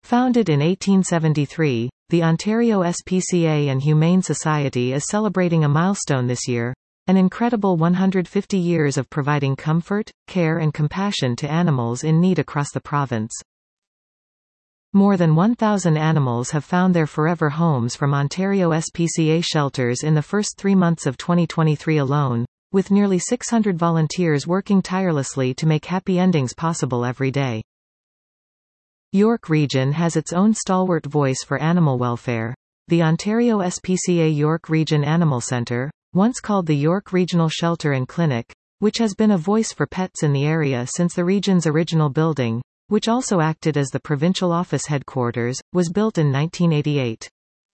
Founded in 1873, the Ontario SPCA and Humane Society is celebrating a milestone this year, an incredible 150 years of providing comfort, care and compassion to animals in need across the province. More than 1,000 animals have found their forever homes from Ontario SPCA shelters in the first 3 months of 2023 alone, with nearly 600 volunteers working tirelessly to make happy endings possible every day. York Region has its own stalwart voice for animal welfare. The Ontario SPCA York Region Animal Centre, once called the York Regional Shelter and Clinic, which has been a voice for pets in the area since the region's original building, which also acted as the provincial office headquarters, was built in 1988.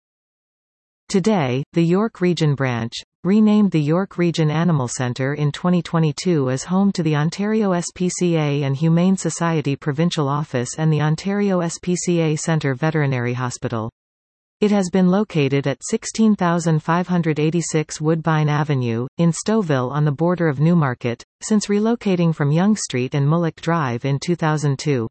Today, the York Region branch, renamed the York Region Animal Centre in 2022, is home to the Ontario SPCA and Humane Society Provincial Office and the Ontario SPCA Centre Veterinary Hospital. It has been located at 16,586 Woodbine Avenue, in Stouffville on the border of Newmarket, since relocating from Yonge Street and Mullock Drive in 2002.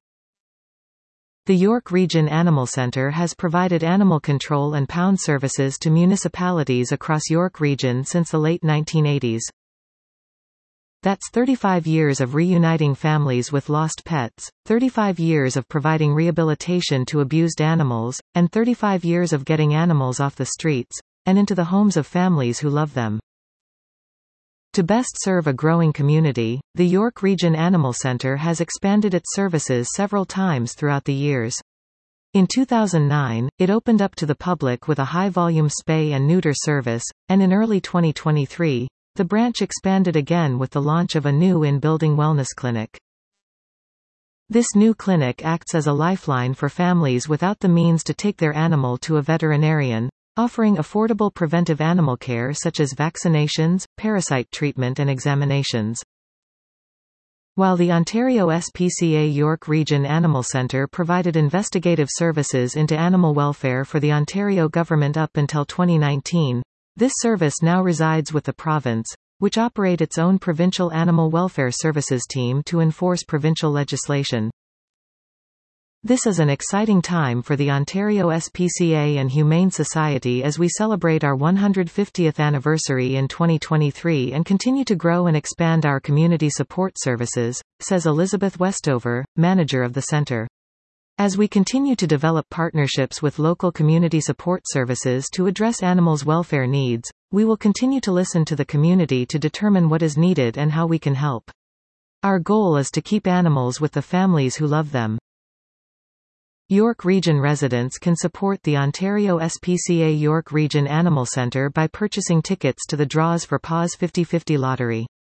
The York Region Animal Centre has provided animal control and pound services to municipalities across York Region since the late 1980s. That's 35 years of reuniting families with lost pets, 35 years of providing rehabilitation to abused animals, and 35 years of getting animals off the streets, and into the homes of families who love them. To best serve a growing community, the York Region Animal Centre has expanded its services several times throughout the years. In 2009, it opened up to the public with a high-volume spay and neuter service, and in early 2023, the branch expanded again with the launch of a new in-building wellness clinic. This new clinic acts as a lifeline for families without the means to take their animal to a veterinarian, offering affordable preventive animal care such as vaccinations, parasite treatment and examinations. While the Ontario SPCA York Region Animal Centre provided investigative services into animal welfare for the Ontario government up until 2019, this service now resides with the province, which operate its own provincial animal welfare services team to enforce provincial legislation. This is an exciting time for the Ontario SPCA and Humane Society as we celebrate our 150th anniversary in 2023 and continue to grow and expand our community support services, says Elizabeth Westover, manager of the centre. As we continue to develop partnerships with local community support services to address animals' welfare needs, we will continue to listen to the community to determine what is needed and how we can help. Our goal is to keep animals with the families who love them. York Region residents can support the Ontario SPCA York Region Animal Centre by purchasing tickets to the draws for PAWS 50/50 lottery.